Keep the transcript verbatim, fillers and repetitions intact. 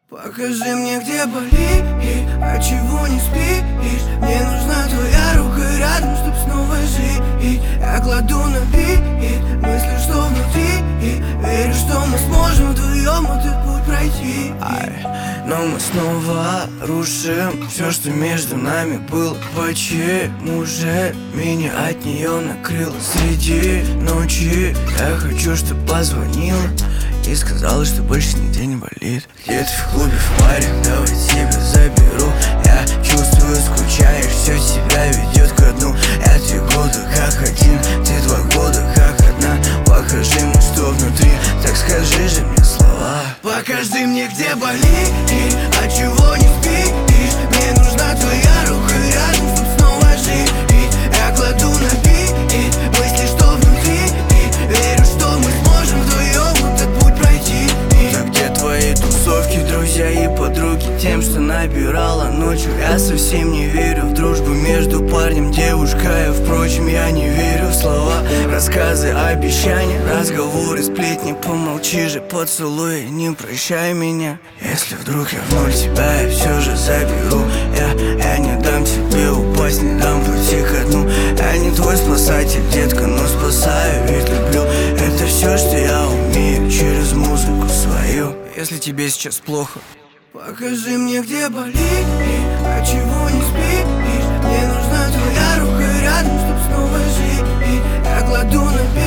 Покажи мне, где болит, от чего не спишь. Мне нужна твоя рука рядом, чтоб снова жить. Я кладу на бит мысли, что внутри, и верю, что мы сможем вдвоем этот путь пройти. Ай, но мы снова рушим все, что между нами было. Почему же меня от нее накрыло среди ночи? Я хочу, чтоб позвонила и сказала, что больше нигде не болит. Где-то в клубе, в баре, давай тебя заберу. Я чувствую, скучаешь, все себя ведет ко дну. Я три года как один, ты два года как одна. Покажи мне, что внутри, так скажи же мне слова. Покажи мне, где болит, от чего не спишь. Мне нужна твоя рука рядом, чтоб снова жить. Я кладу на бит мысли, что внутри, и верю, что мы сможем вдвоем этот путь пройти. Так где твои тусовки, друзья и подруги? Тем, что набирала ночью. Я совсем не верю в дружбу между парнем и девушкой. Впрочем, я не верю в слова, рассказы, обещания, разговоры, сплетни. Помолчи же, поцелуй, не прощай меня. Если вдруг я в ноль тебя я все же заберу. Я, я не дам тебе упасть, не дам пути ко дну. Я не твой спасатель, детка, но спасаю, ведь люблю. Это все, что я умею через музыку свою. Если тебе сейчас плохо, покажи мне, где болит, от чего не спишь. Мне нужна твоя рука рядом, чтоб снова жить. Я кладу на